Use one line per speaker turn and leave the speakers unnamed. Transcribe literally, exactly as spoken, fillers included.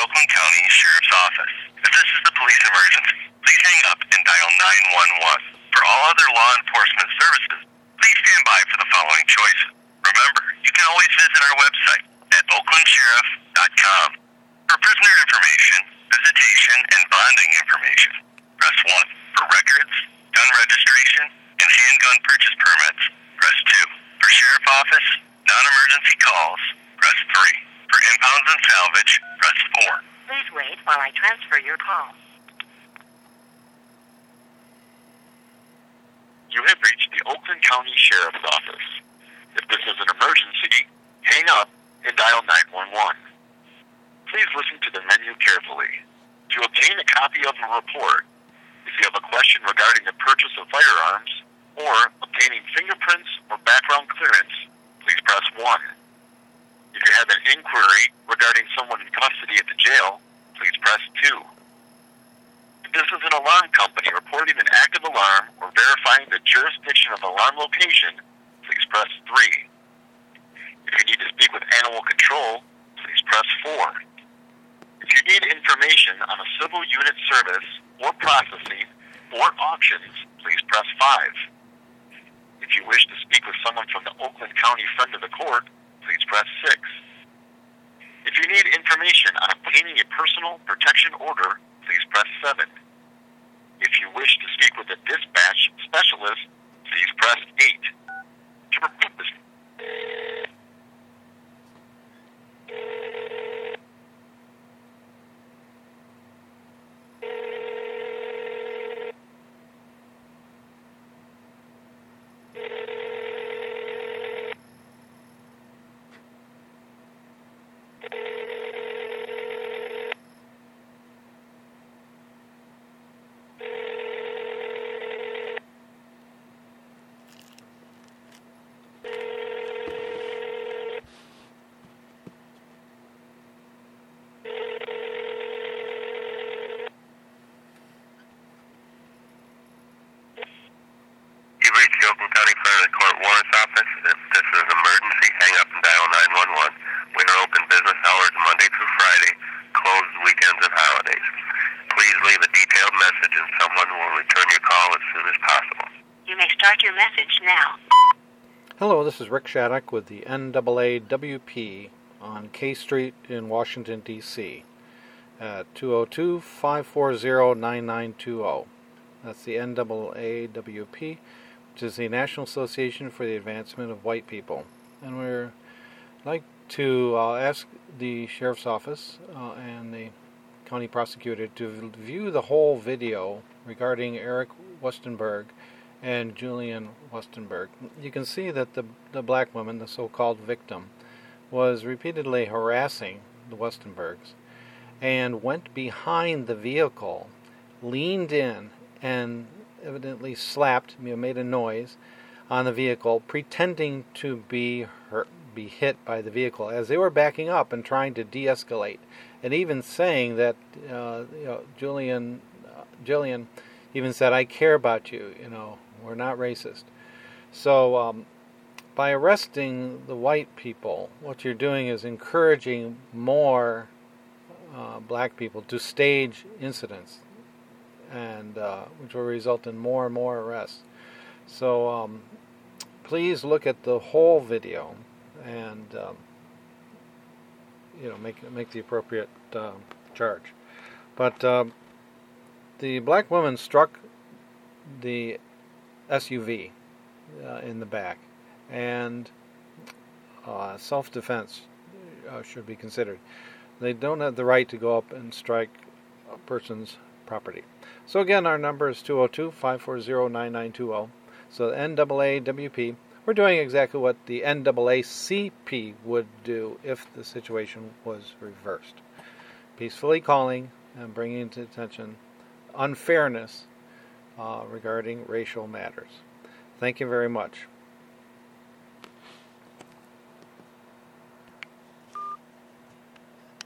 Oakland County Sheriff's Office. If this is the police emergency, please hang up and dial nine one one. For all other law enforcement services, please stand by for the following choices. Remember, you can always visit our website at oakland sheriff dot com. For prisoner information, visitation, and bonding information, press one. For records, gun registration, and handgun purchase permits, press two. For sheriff office, non-emergency calls, press three. For impounds and salvage, press four.
Please wait while I transfer your call.
You have reached the Oakland County Sheriff's Office. If this is an emergency, hang up and dial nine one one. Please listen to the menu carefully. To obtain a copy of a report, if you have a question regarding the purchase of firearms or obtaining fingerprints or background clearance, please press one. If you have an inquiry regarding someone in custody at the jail, please press two. If this is an alarm company reporting an active alarm or verifying the jurisdiction of alarm location, please press three. If you need to speak with animal control, please press four. If you need information on a civil unit service or processing or auctions, please press five. If you wish to speak with someone from the Oakland County Friend of the Court, please press six. If you need information on obtaining a personal protection order, please press seven. If you wish to speak with a dispatch specialist, please press eight. To report this...
You've reached the Oakland County Friend of the Court Warrants Office. If this is an emergency, hang up and dial nine one one. We are open business hours Monday through Friday, closed weekends and holidays. Please leave a detailed message and someone will return your call as soon as possible.
You may start your message now.
Hello, this is Rick Shattuck with the N double A W P on K Street in Washington, D C at two oh two, five four zero, nine nine two oh. That's the N double A W P, which is the National Association for the Advancement of White People. And we're like to uh, ask the Sheriff's Office uh, and the County Prosecutor to view the whole video regarding Eric Westenberg and Julian Westenberg. You can see that the, the black woman, the so-called victim, was repeatedly harassing the Westenbergs and went behind the vehicle, leaned in, and evidently slapped, made a noise on the vehicle, pretending to be hurt, be hit by the vehicle as they were backing up and trying to de-escalate, and even saying that uh, you know, Julian, uh, Jillian even said, "I care about you. You know, we're not racist." So, um, by arresting the white people, what you're doing is encouraging more uh, black people to stage incidents, and uh, which will result in more and more arrests. So um, please look at the whole video and um, you know make make the appropriate uh, charge. But um, the black woman struck the S U V uh, in the back, and uh, self-defense uh, should be considered. They don't have the right to go up and strike a person's property. So again, our number is two oh two, five four zero, nine nine two oh. So N double A W P, we're doing exactly what the N double A C P would do if the situation was reversed. Peacefully calling and bringing to attention unfairness uh, regarding racial matters. Thank you very much.